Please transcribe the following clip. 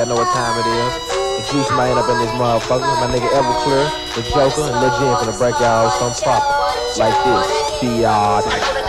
Y'all know what time it is. The Juice Man up in this motherfucker. My nigga Everclear, the Joker, and Lil Jen finna break y'all some proper like this. Be